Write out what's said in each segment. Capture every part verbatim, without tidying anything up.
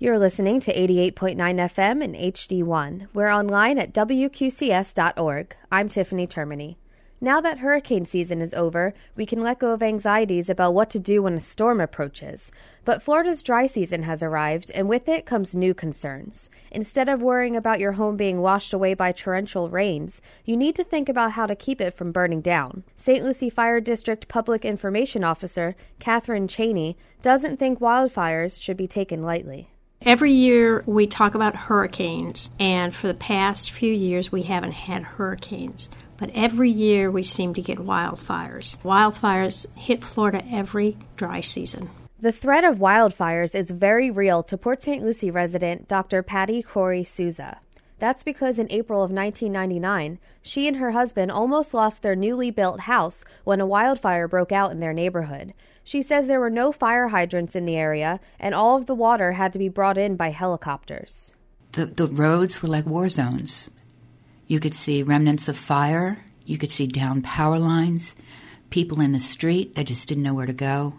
You're listening to eighty-eight point nine F M and H D one. We're online at W Q C S dot org. I'm Tiffany Termini. Now that hurricane season is over, we can let go of anxieties about what to do when a storm approaches. But Florida's dry season has arrived, and with it comes new concerns. Instead of worrying about your home being washed away by torrential rains, you need to think about how to keep it from burning down. Saint Lucie Fire District Public Information Officer Catherine Cheney doesn't think wildfires should be taken lightly. Every year we talk about hurricanes, and for the past few years we haven't had hurricanes. But every year we seem to get wildfires. Wildfires hit Florida every dry season. The threat of wildfires is very real to Port Saint Lucie resident Doctor Patty Corey Souza. That's because in April of nineteen ninety-nine, she and her husband almost lost their newly built house when a wildfire broke out in their neighborhood. She says there were no fire hydrants in the area, and all of the water had to be brought in by helicopters. The, the roads were like war zones. You could see remnants of fire. You could see down power lines, people in the street that just didn't know where to go.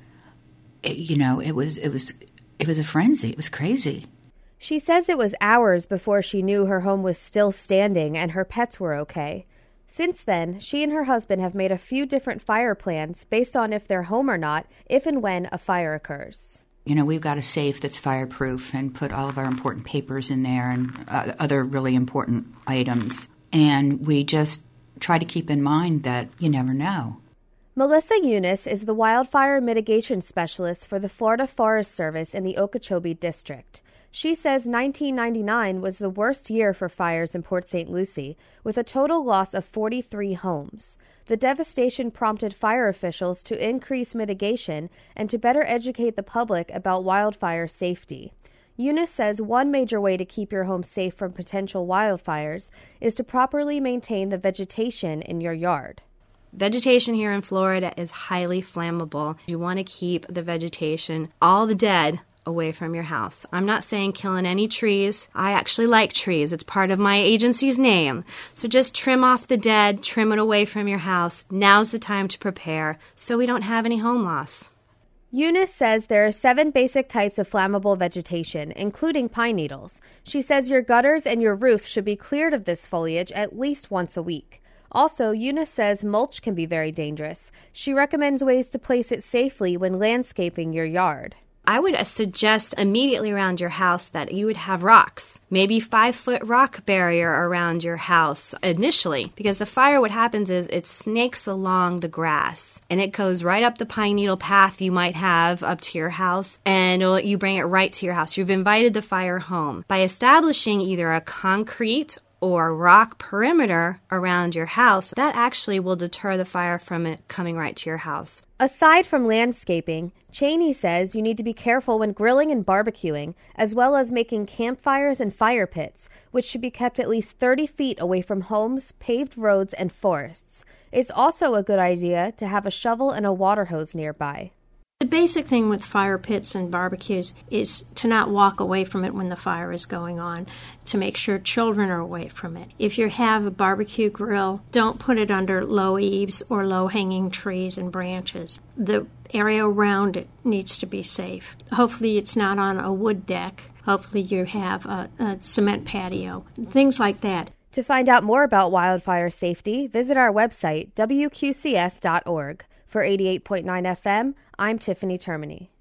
It, you know, it was it was it was a frenzy. It was crazy. She says it was hours before she knew her home was still standing and her pets were okay. Since then, she and her husband have made a few different fire plans based on if they're home or not, if and when a fire occurs. You know, we've got a safe that's fireproof and put all of our important papers in there and uh, other really important items. And we just try to keep in mind that you never know. Melissa Eunice is the wildfire mitigation specialist for the Florida Forest Service in the Okeechobee District. She says nineteen ninety-nine was the worst year for fires in Port Saint Lucie, with a total loss of forty-three homes. The devastation prompted fire officials to increase mitigation and to better educate the public about wildfire safety. Eunice says one major way to keep your home safe from potential wildfires is to properly maintain the vegetation in your yard. Vegetation here in Florida is highly flammable. You want to keep the vegetation, all the dead, away from your house. I'm not saying killing any trees. I actually like trees. It's part of my agency's name. So just trim off the dead, trim it away from your house. Now's the time to prepare so we don't have any home loss. Eunice says there are seven basic types of flammable vegetation, including pine needles. She says your gutters and your roof should be cleared of this foliage at least once a week. Also, Eunice says mulch can be very dangerous. She recommends ways to place it safely when landscaping your yard. I would suggest immediately around your house that you would have rocks, maybe five-foot rock barrier around your house initially, because the fire, what happens is it snakes along the grass, and it goes right up the pine needle path you might have up to your house, and it'll, you bring it right to your house. You've invited the fire home. By establishing either a concrete or rock perimeter around your house, that actually will deter the fire from it coming right to your house. Aside from landscaping, Cheney says you need to be careful when grilling and barbecuing, as well as making campfires and fire pits, which should be kept at least thirty feet away from homes, paved roads, and forests. It's also a good idea to have a shovel and a water hose nearby. The basic thing with fire pits and barbecues is to not walk away from it when the fire is going on, to make sure children are away from it. If you have a barbecue grill, don't put it under low eaves or low-hanging trees and branches. The area around it needs to be safe. Hopefully it's not on a wood deck. Hopefully you have a, a cement patio, things like that. To find out more about wildfire safety, visit our website, W Q C S dot org. For eighty-eight point nine F M, I'm Tiffany Termini.